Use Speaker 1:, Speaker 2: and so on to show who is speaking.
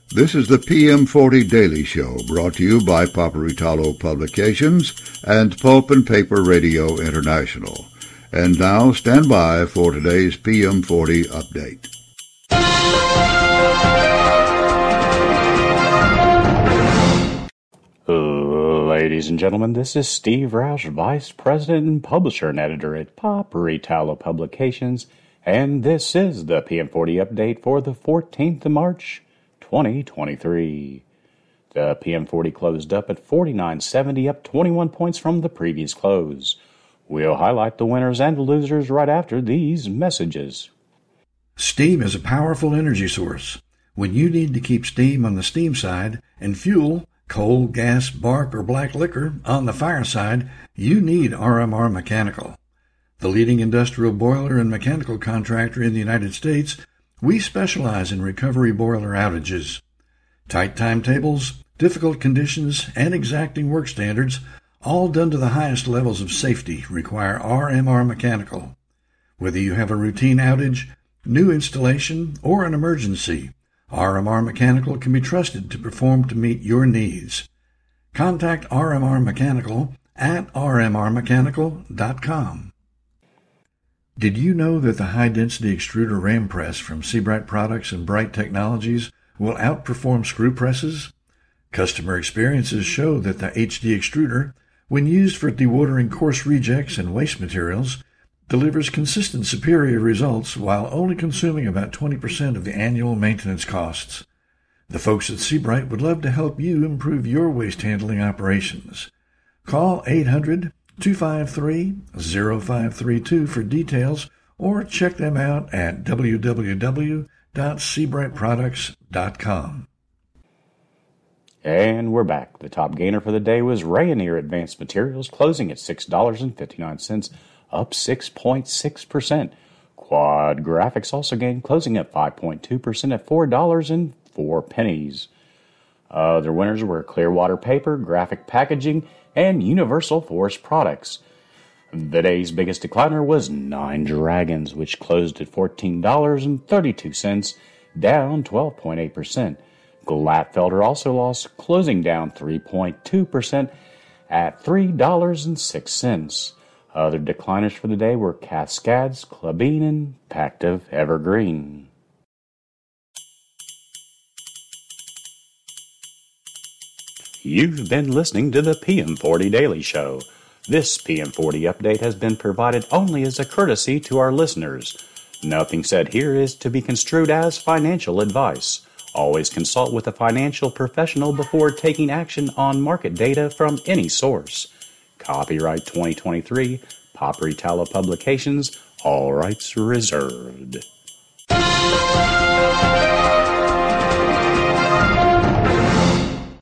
Speaker 1: This is the PM40 Daily Show, brought to you by Paperitalo Publications and Pulp and Paper Radio International. And now, stand by for today's PM40 update.
Speaker 2: Ladies and gentlemen, this is Steve Roush, Vice President and Publisher and Editor at Paperitalo Publications, and this is the PM40 update for the 14th of March, 2023. The PM40 closed up at 49.70, up 21 points from the previous close. We'll highlight the winners and losers right after these messages.
Speaker 3: Steam is a powerful energy source. When you need to keep steam on the steam side and fuel, coal, gas, bark, or black liquor on the fire side, you need RMR Mechanical. The leading industrial boiler and mechanical contractor in the United States, we specialize in recovery boiler outages. Tight timetables, difficult conditions, and exacting work standards, all done to the highest levels of safety, require RMR Mechanical. Whether you have a routine outage, new installation, or an emergency, RMR Mechanical can be trusted to perform to meet your needs. Contact RMR Mechanical at rmrmechanical.com. Did you know that the high-density extruder ram press from Sebright Products and Bright Technologies will outperform screw presses? Customer experiences show that the HD extruder, when used for dewatering coarse rejects and waste materials, delivers consistent superior results while only consuming about 20% of the annual maintenance costs. The folks at Sebright would love to help you improve your waste handling operations. Call 800-253-0532 for details or check them out at www.sebrightproducts.com.
Speaker 2: And we're back. The top gainer for the day was Rayonier Advanced Materials, closing at $6.59, up 6.6%. Quad Graphics also gained, closing at 5.2% at $4.04. Other winners were Clearwater Paper, Graphic Packaging, and Universal Forest Products. The day's biggest decliner was Nine Dragons, which closed at $14.32, down 12.8%. Glatfelter also lost, closing down 3.2% at $3.06. Other decliners for the day were Cascades, Klabin, and Pactiv Evergreen. You've been listening to the PM40 Daily Show. This PM40 update has been provided only as a courtesy to our listeners. Nothing said here is to be construed as financial advice. Always consult with a financial professional before taking action on market data from any source. Copyright 2023, Paperitalo Publications, all rights reserved.